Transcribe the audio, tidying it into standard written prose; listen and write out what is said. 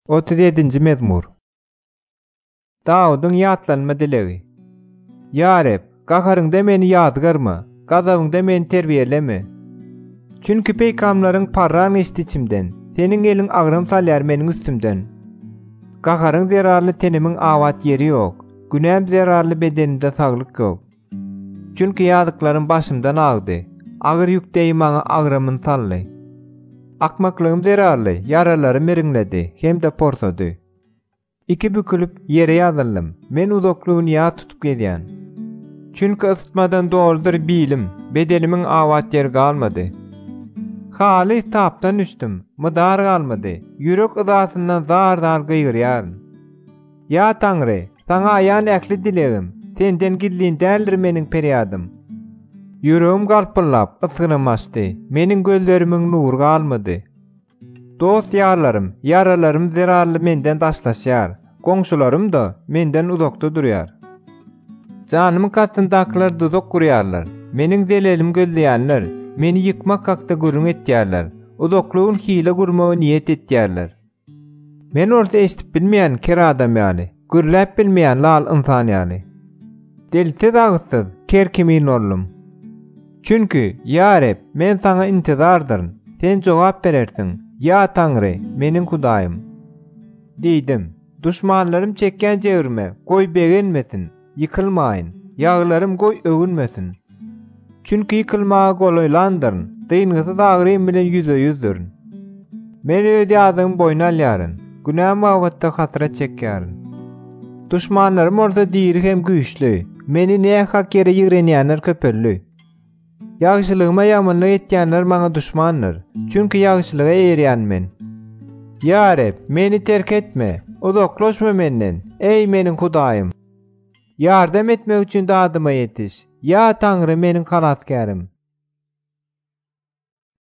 37-nji mezmur. Dawudyň ýatlanma dilegi. Ya Rab, gaharyňda meni ýadygarma, gazabyňda meni terbiýeleme. Çünki peýgamlaryň parran eşdi içimden, seniň eliň agram salýar meniň üstümden. Gaharyň zerarly tenimiň awat ýeri ýok, günäm zerarly bedenimde saglyk ýok. Çünki ýazyklarym başymdan agdy, agyr ýükdeýi maňa agramyny saldy. Akmaklığım zerarly, yaralarym eriňledi, hem de porsady. İki bükülüp yere ýazyldım, men uzaklygyny ýa tutup gedýän. Çünki ısıtmadan doğrudur bilim, bedenimiň awat ýeri galmady. Haly tapdan düşdüm, mydar galmady, ýürek ydasyndan zar-zar gıýgyrýar. Ya Taňry, saňa aýan äkli dilegim, senden gilliň däldir meniň perýadym. Yüreğim galpyllap, ısgynam açdy, meniň gözlerimiň nury galmady. Dost ýarlarym, yaralarym zerarly menden daşlaşýar, goňşularym da menden uzakda durýar. Janymyň katyndakylar duzak gurýarlar, meniň delelim gözleýänler, meni ýykmak hakda gürrüň etýärler, uzaklygyň hile gurmagy niýet etýärler. Men orta eşdip bilmeýän ker adam ýaly, gürläp bilmeýän lal insan ýaly. Delti dağıtsız, ker kimin ollum. Çünkü ya Rab, men sana intizardyryn, sen jogap berersiň. Ya Taňry, meniň Hudaýym. Diýdim, düşmanlarym çekýän jegirme, goý begenmesin, ýykylmaýyn, ýaglarym goý öwünmesin. Çünki ýykylmagy golaýlandyryn, dyngyzy dagrym bilen ýüze-ýüzdürn. Men öz ýazymy boýna alýaryn, günäm wagtda hatyra çekýäryn. Düşmanlarym orta diri hem güýçli, meni näme hak ýere ýigrenýänler köpelli. Ýagşylygyma ýamanlyk etýänler maňa düşmandyr. Çünki ýagşylyga erýän men. Ya Rab, meni terk etme, uzaklaşma menden, ey meniň Hudaýym. Ýardam etmek üçin dadyma ýetiş. Ya Taňry, meniň kanatgarym.